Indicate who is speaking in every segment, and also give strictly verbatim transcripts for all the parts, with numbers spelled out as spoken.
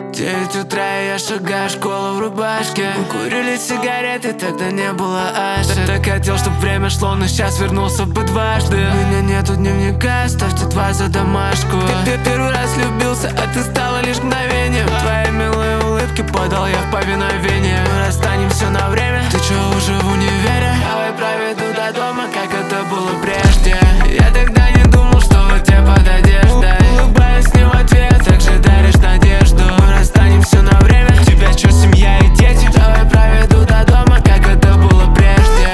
Speaker 1: Девять утра, и я шагаю в школу в рубашке. Мы курили сигареты, тогда не было ошибок. Так хотел, чтоб время шло, но сейчас вернулся бы дважды. У меня нету дневника, ставьте два за домашку. Ты первый раз влюбился, а ты стала лишь мгновением. Твои милые улыбки подал я в повиновение. Мы расстанемся на время, ты чё уже в универе? Давай проведу до дома, как это было прежде. Я тогда не думал, что у тебя под одеждой. Улыбаюсь не в ответ, так же даришь надежду. Мы расстанемся на время, у тебя чё, семья и дети? Давай проведу до дома, как это было прежде.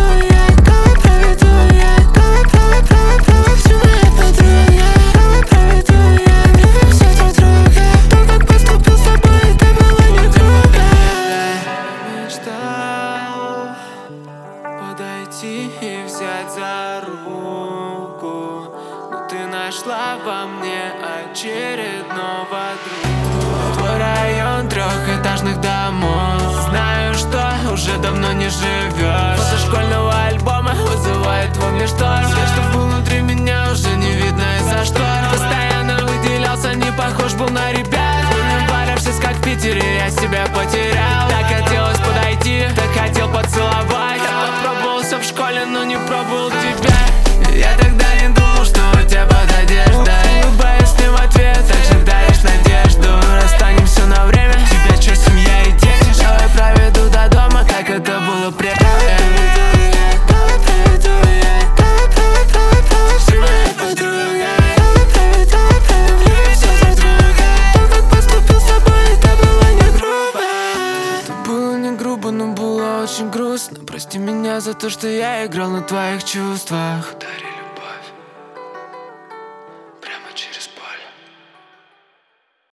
Speaker 1: Подойти и взять за руку, но ты нашла во мне очередного друга. Твой район трехэтажных домов, знаю, что уже давно не живешь. Фото школьного альбома вызывает во мне шторм. Свет, что был внутри меня, уже не видно из-за штор. Постоянно выделялся, не похож был на ребят. Мы паримся, как в Питере, я себя потерял. Так хотелось подойти, так хотел поцеловать. Попробовался в школе, но не пробовал тебя. Я тогда не думал, что у тебя под одеждой. Улыбаюсь не в ответ, так же даришь надежду. Расстанемся на время, у тебя чё, семья и дети? Давай проведу до дома, как это было прежде. Грубо, но было очень грустно. Прости меня за то, что я играл на твоих чувствах.